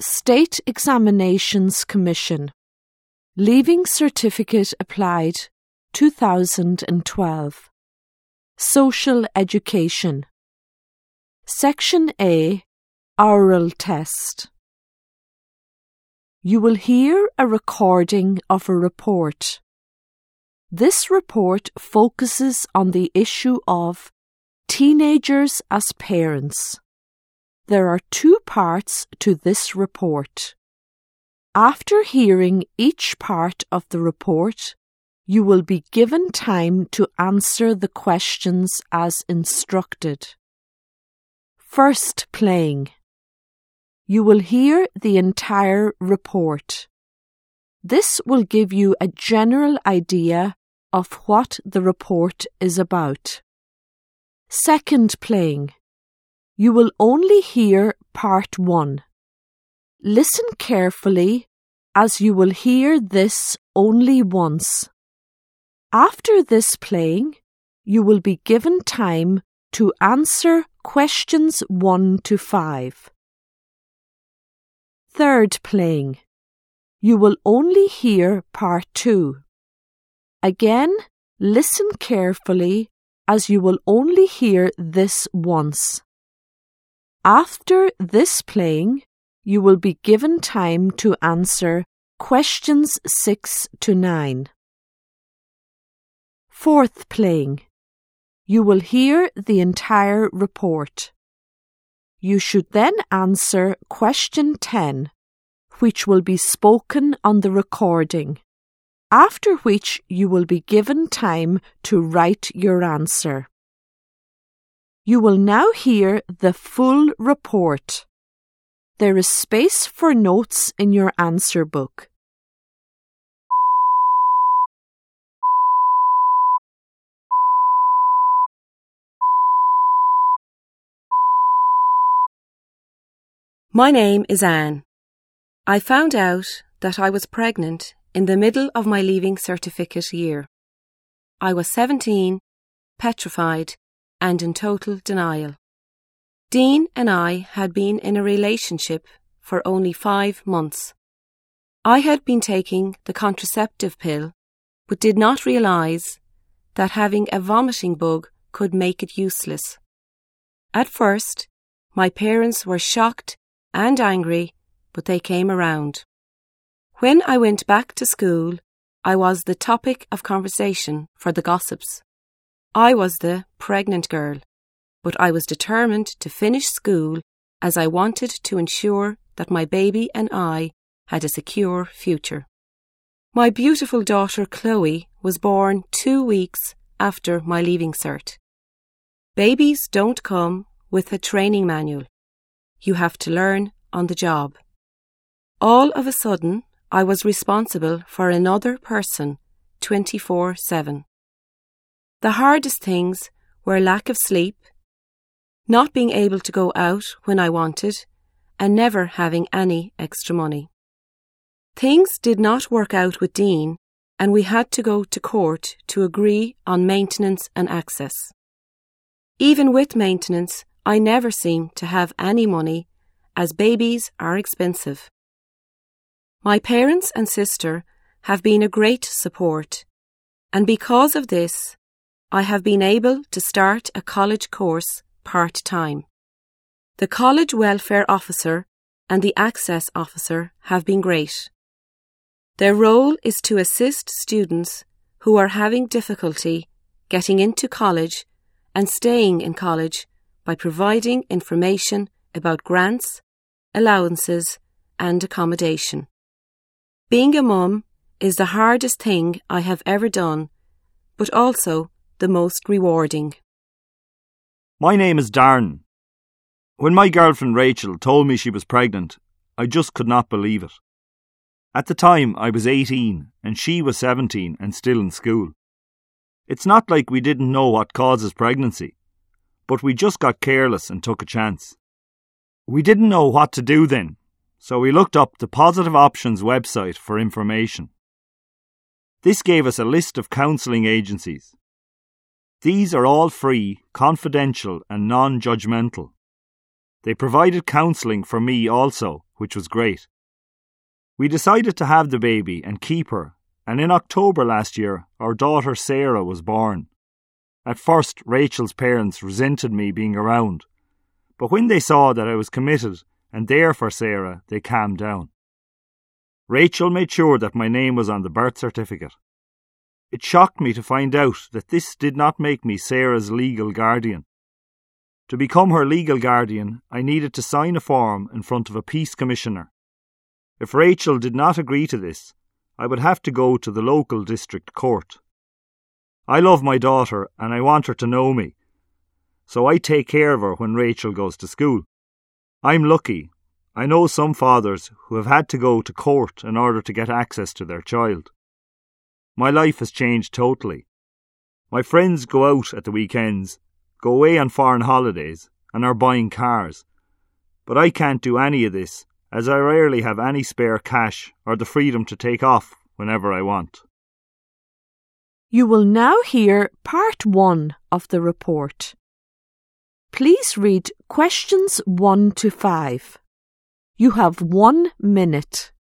State Examinations Commission. Leaving Certificate Applied 2012. Social Education. Section A. Oral Test. You will hear a recording of a report. This report focuses on the issue of teenagers as parents. There are 2 parts to this report. After hearing each part of the report, you will be given time to answer the questions as instructed. First playing. You will hear the entire report. This will give you a general idea of what the report is about. Second playing. You will only hear part 1. Listen carefully, as you will hear this only once. After this playing, you will be given time to answer questions 1 to 5. Third playing. You will only hear part 2. Again, listen carefully, as you will only hear this once. After this playing, you will be given time to answer questions 6 to 9. Fourth playing. You will hear the entire report. You should then answer question 10, which will be spoken on the recording, after which you will be given time to write your answer. You will now hear the full report. There is space for notes in your answer book. My name is Anne. I found out that I was pregnant in the middle of my leaving certificate year. I was 17, petrified, and in total denial. Dean and I had been in a relationship for only 5 months. I had been taking the contraceptive pill, but did not realise that having a vomiting bug could make it useless. At first, my parents were shocked and angry, but they came around. When I went back to school, I was the topic of conversation for the gossips. I was the pregnant girl, but I was determined to finish school as I wanted to ensure that my baby and I had a secure future. My beautiful daughter Chloe was born 2 weeks after my leaving cert. Babies don't come with a training manual. You have to learn on the job. All of a sudden, I was responsible for another person 24/7. The hardest things were lack of sleep, not being able to go out when I wanted, and never having any extra money. Things did not work out with Dean, and we had to go to court to agree on maintenance and access. Even with maintenance, I never seemed to have any money, as babies are expensive. My parents and sister have been a great support, and because of this, I have been able to start a college course part-time. The college welfare officer and the access officer have been great. Their role is to assist students who are having difficulty getting into college and staying in college by providing information about grants, allowances, and accommodation. Being a mum is the hardest thing I have ever done, but also the most rewarding. My name is Darren. When my girlfriend Rachel told me she was pregnant, I just could not believe it. At the time, I was 18 and she was 17 and still in school. It's not like we didn't know what causes pregnancy, but we just got careless and took a chance. We didn't know what to do then, so we looked up the Positive Options website for information. This gave us a list of counselling agencies. These are all free, confidential and non-judgmental. They provided counselling for me also, which was great. We decided to have the baby and keep her, and in October last year, our daughter Sarah was born. At first, Rachel's parents resented me being around, but when they saw that I was committed and there for Sarah, they calmed down. Rachel made sure that my name was on the birth certificate. It shocked me to find out that this did not make me Sarah's legal guardian. To become her legal guardian, I needed to sign a form in front of a peace commissioner. If Rachel did not agree to this, I would have to go to the local district court. I love my daughter and I want her to know me, so I take care of her when Rachel goes to school. I'm lucky. I know some fathers who have had to go to court in order to get access to their child. My life has changed totally. My friends go out at the weekends, go away on foreign holidays, and are buying cars. But I can't do any of this, as I rarely have any spare cash or the freedom to take off whenever I want. You will now hear part 1 of the report. Please read questions 1 to 5. You have 1 minute.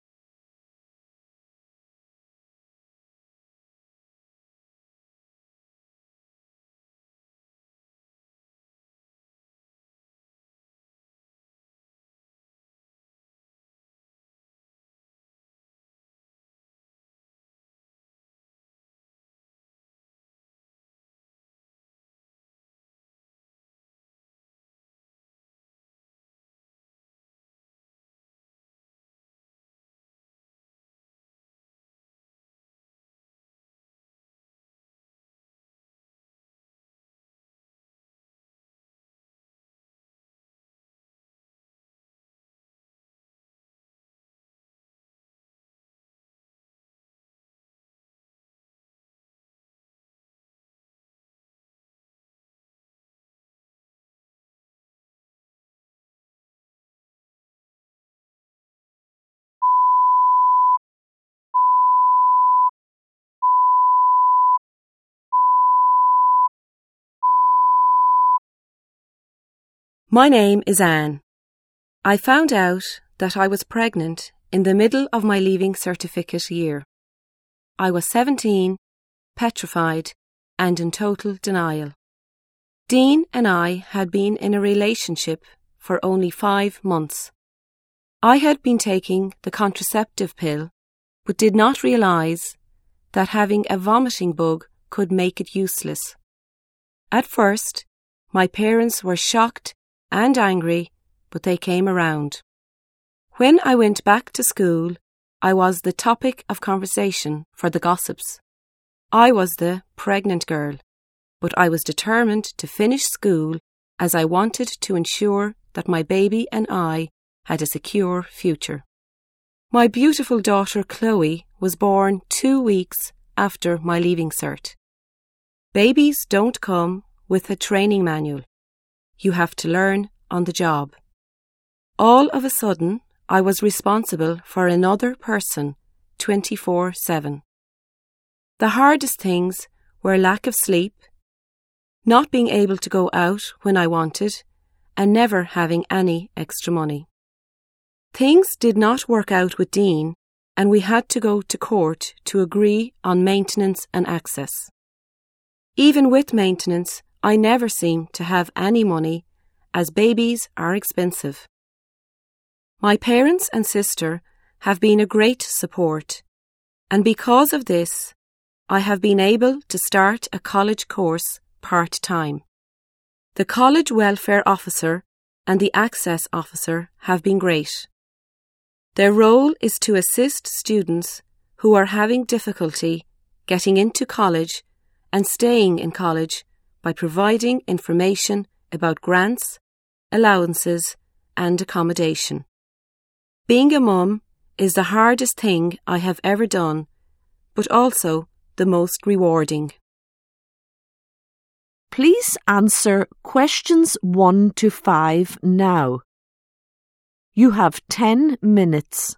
My name is Anne. I found out that I was pregnant in the middle of my leaving certificate year. I was 17, petrified, and in total denial. Dean and I had been in a relationship for only 5 months. I had been taking the contraceptive pill, but did not realise that having a vomiting bug could make it useless. At first, my parents were shocked and angry, but they came around. When I went back to school, I was the topic of conversation for the gossips. I was the pregnant girl, but I was determined to finish school as I wanted to ensure that my baby and I had a secure future. My beautiful daughter Chloe was born 2 weeks after my leaving cert. Babies don't come with a training manual. You have to learn on the job. All of a sudden, I was responsible for another person 24/7. The hardest things were lack of sleep, not being able to go out when I wanted, and never having any extra money. Things did not work out with Dean, and we had to go to court to agree on maintenance and access. Even with maintenance, I never seemed to have any money, as babies are expensive. My parents and sister have been a great support, and because of this, I have been able to start a college course part-time. The college welfare officer and the access officer have been great. Their role is to assist students who are having difficulty getting into college and staying in college by providing information about grants, allowances, and accommodation. Being a mum is the hardest thing I have ever done, but also the most rewarding. Please answer questions 1 to 5 now. You have 10 minutes.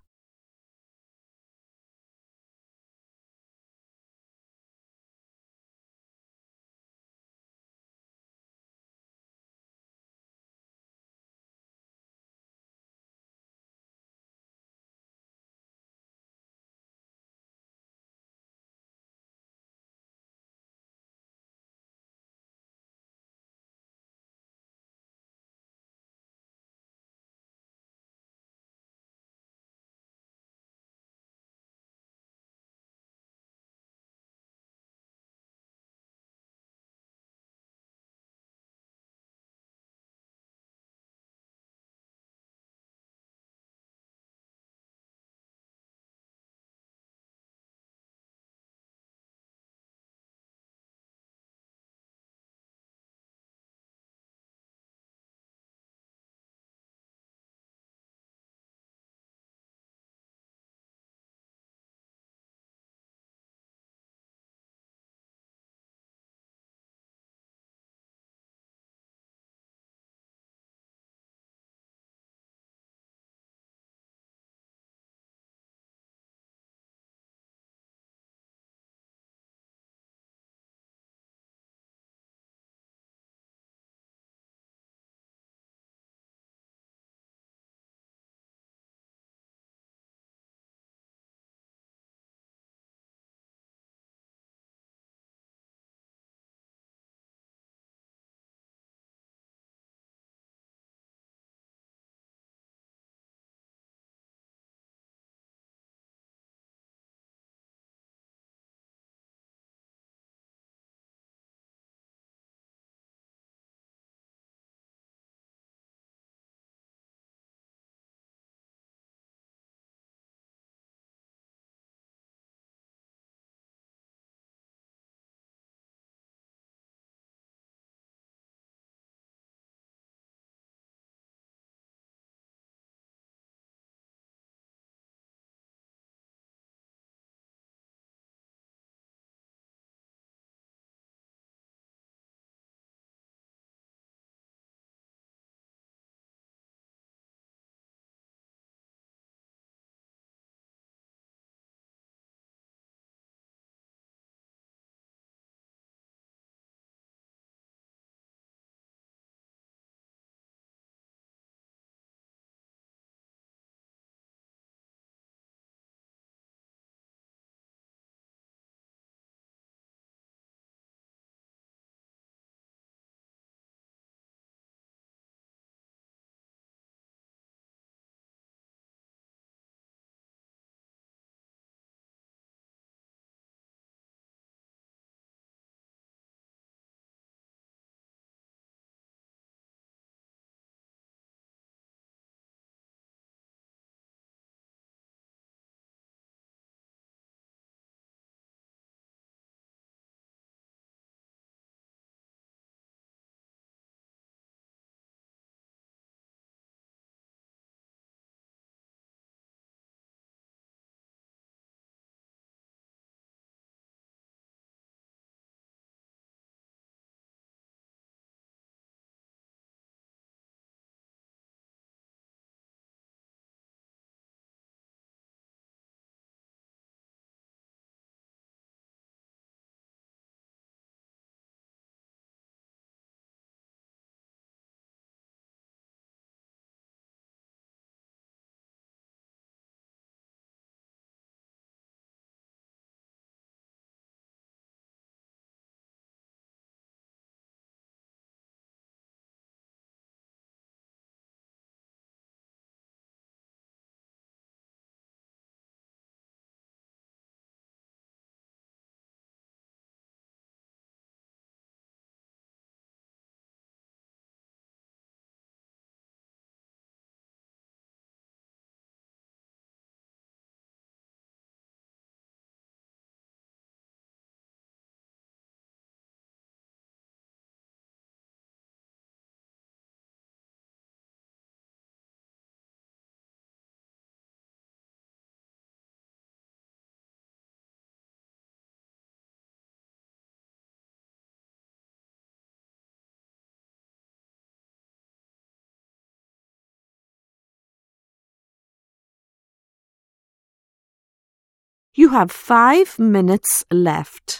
You have 5 minutes left.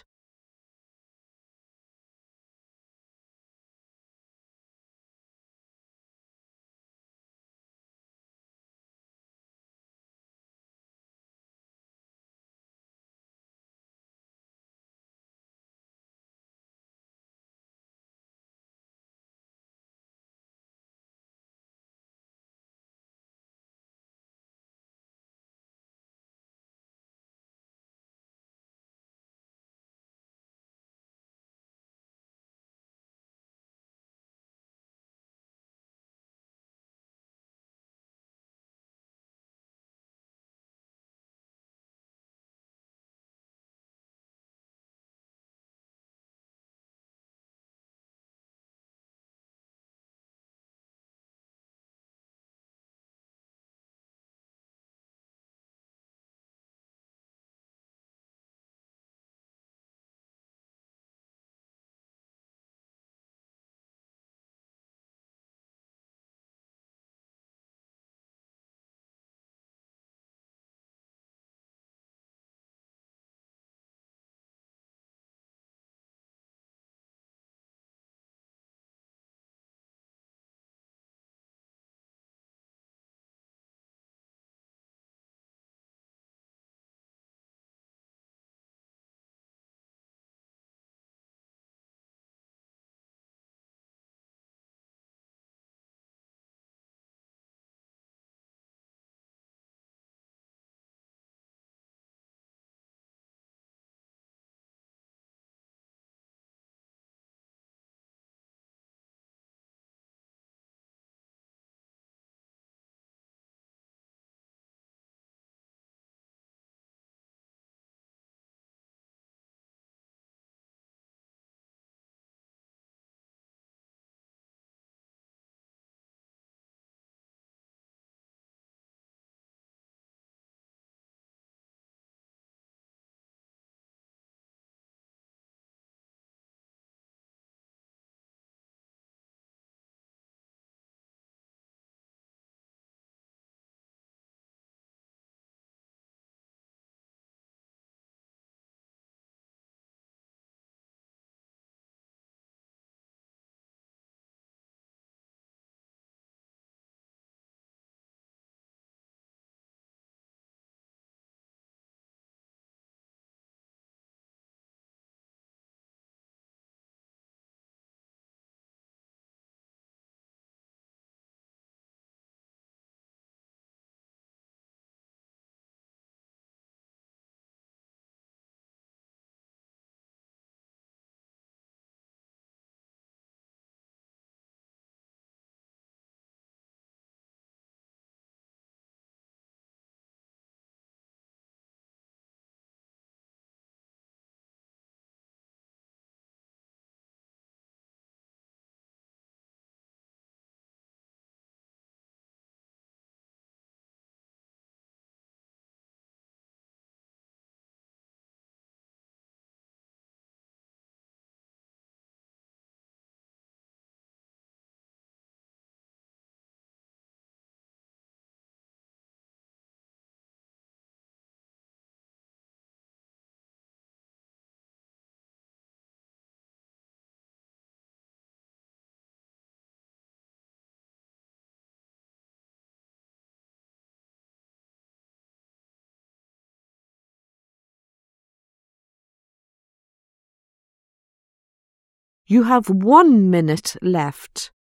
You have 1 minute left.